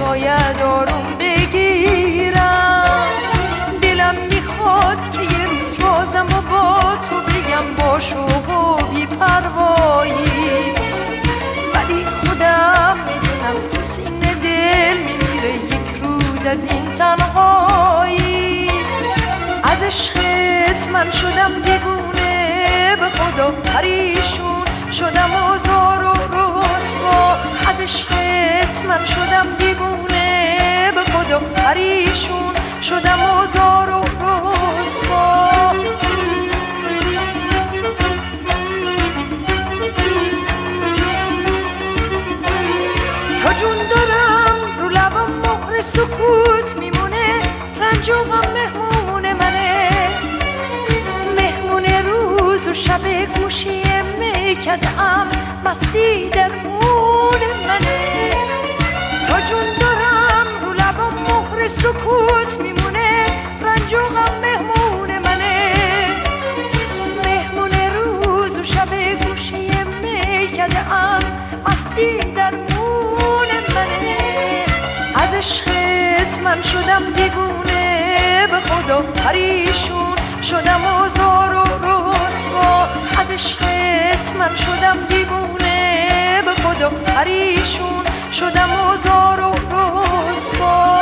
شاید آروم بگیرم. دلم میخواد که یه روز رازم و با تو بگم با شوق و بی پروایی، ولی خودم میدونم تو سینه دل میمیره یک روز از این تنهایی. از عشقت من شدم دیوونه، به خدا پریشون شدم آزار و رسوا. از عشقت من شدم دیوونه، به خدا پریشون شدم آزار و رسوا. تا جون دارم رو لبم مهر سکوت میمونه، رنج و غم مهمون منه، مهمون روز و شب گوشی میکدم، مستی درمون منه. تا جون دارم رو لبم مهر سکوت میمونه، رنج و غم مهمون منه، مهمون روز و شب گوشی میکدم، مستی درمون منه. از عشقت من شدم دیوونه، به خدا پریشون شدم آزار و رسوا. از عشقت من شدم دیوونه، به خدا پریشون شدم آزار و رسوا.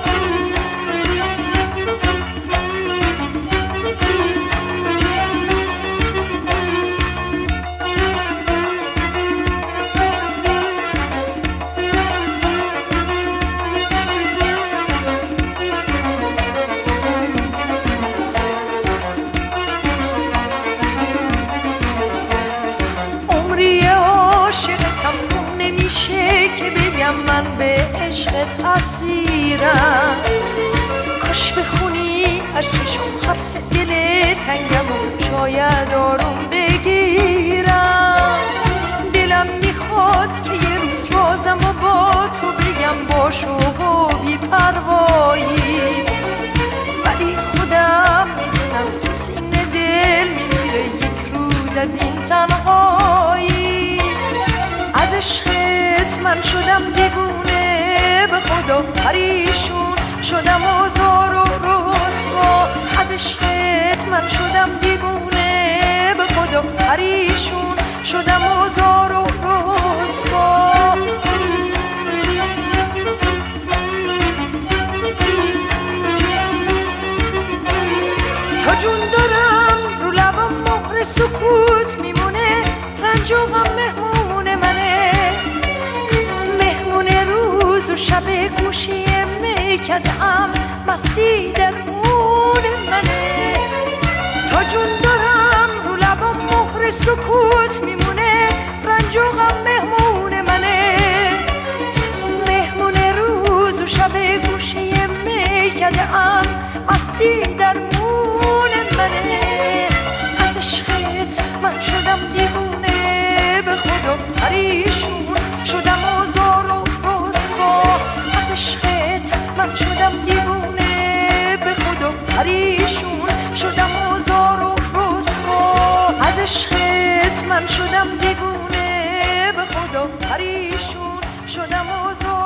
که بگم من به عشقت اسیرم، کاش بخونی از چشم حرف دل تنگم و شاید آروم بگیرم. دلم میخواد که یه روز رازم و با تو بگم با شوق و بی پروایی، ولی خودم میدونم تو سینه دل میمیره یک روز از این تنهایی. از عشقت من شدم دیوونه، به خدا پریشون شدم آزار و رسوا. از عشقت من شدم دیوونه، به خدا پریشون شدم آزار و رسوا. تا جون دارم رو لبم مهر سکوت میمونه، رنج و غم مهمون منه، مهمون روز و شب گوشی میکدم، مستی درمون منه. تا جون دارم رو لبم مهر سکوت میمونه، رنج و غم مهمون منه، مهمون روز و شب گوشی میکدم، مستی درمون منه. از عشقت من شدم دیوونه، به خدا پریشون شدم آزار و رسوا. از عشقت من شدم دیوونه، به خدا پریشون شدم آزار و رسوا. از عشقت من شدم دیوونه، به خدا پریشون شدم آزار